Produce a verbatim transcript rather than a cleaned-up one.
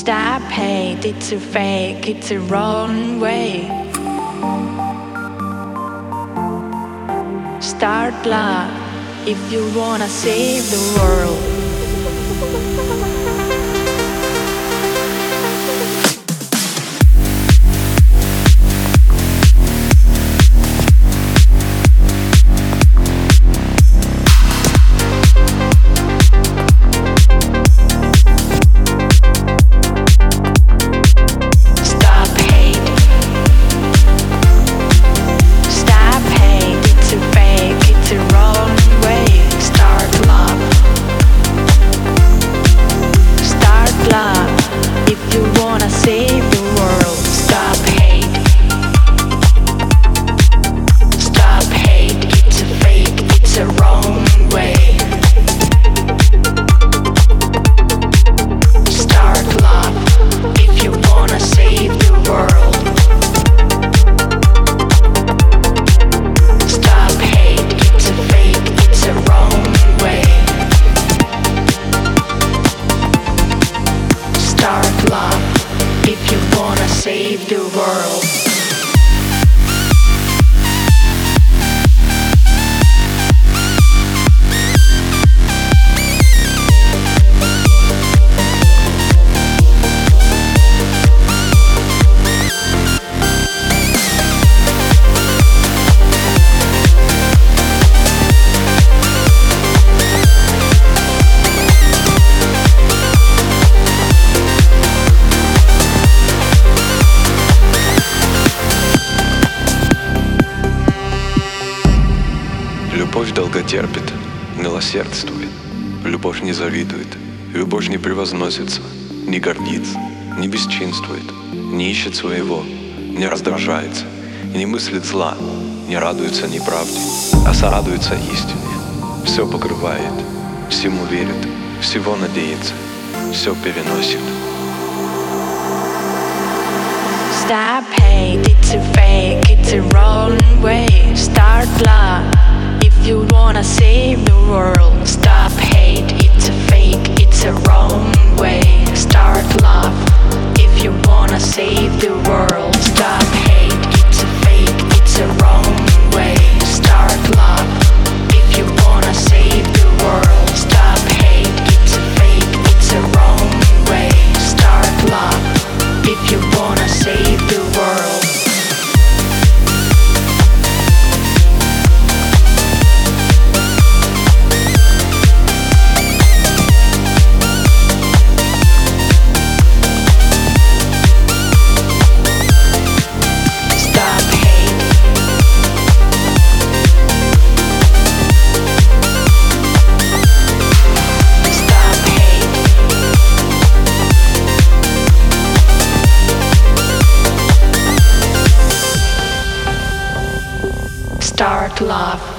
Stop hate, it's a fake, it's a wrong way. Start love if you wanna save the world. Save the world. Любовь долго терпит, милосердствует. Любовь не завидует, любовь не превозносится, не гордится, не бесчинствует, не ищет своего, не раздражается, не мыслит зла, не радуется неправде, а сорадуется истине. Все покрывает, всему верит, всего надеется, все переносит. Stop hate, it's a fake, it's a wrong way. Start love if you wanna save the world. Stop hate, it's a fake, it's a wrong way. Start love if you wanna save the world. Stop hate, it's a fake, it's a wrong way. Start love if you wanna save the world. Stop hate, it's a fake, it's a wrong way. Start love if you wanna save the world. Start love.